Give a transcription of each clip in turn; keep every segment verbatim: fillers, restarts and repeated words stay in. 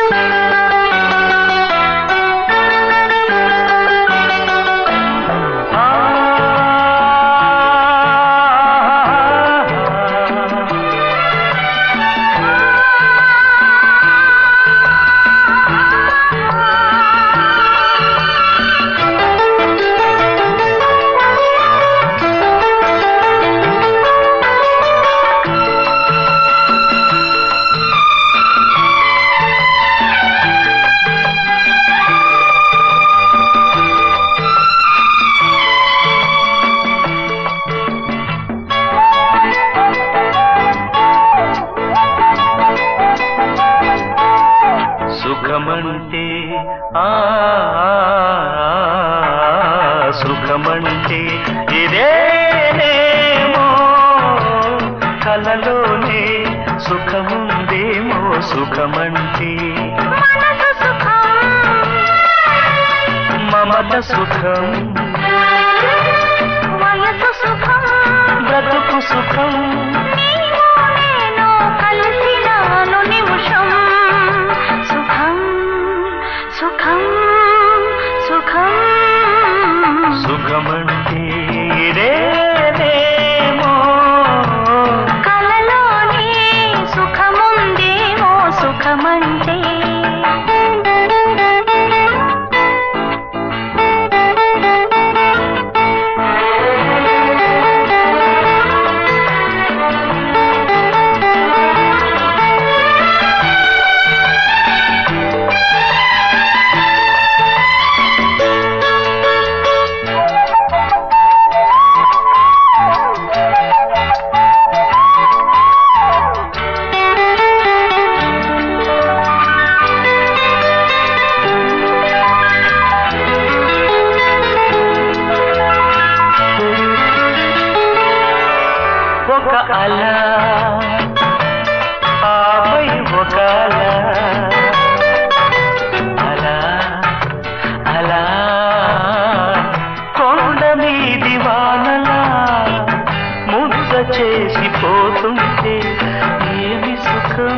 సుఖమంటే ఆ సుఖమంటే ఇదేనేమో కలలోనే సుఖముందేమో సుఖమంటే మమత సుఖం వయసు సుఖం బ్రతుకు సుఖం కలిసినాను నిమిషం సుఖం సుఖం సుఖం సుఖమంటే ఇదేనేమో కలలోనే సుఖముందేమో సుఖమంటే ఒక అలా ఆపై ఒక అలా అలా అలా కొండ మీది వానలా ముద్ద చేసిపోతుంటే ఏమి సుఖం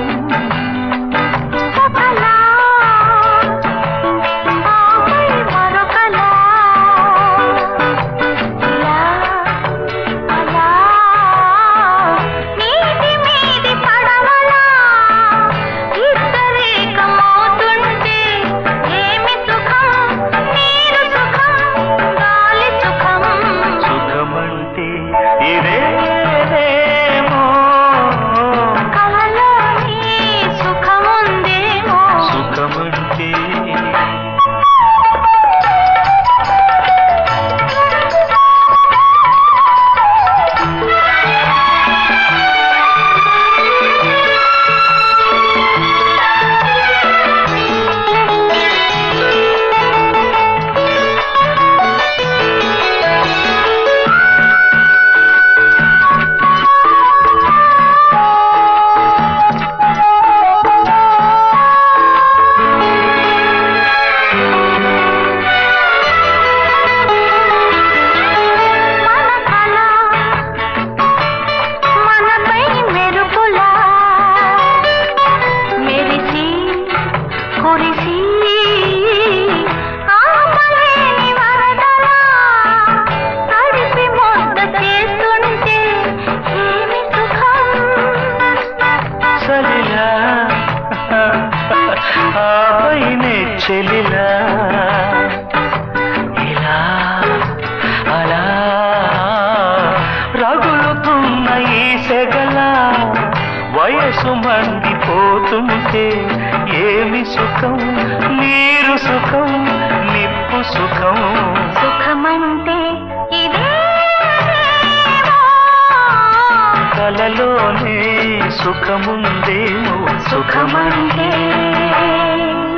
చెలిలా ఇలా అలా రగులుతున్న ఈ సెగల వయసు మండిపోతుంటే ఏమి సుఖం నీరు సుఖం నిప్పు సుఖం సుఖమంటే ఇదే కలలోనే సుఖముందేమో సుఖమంటే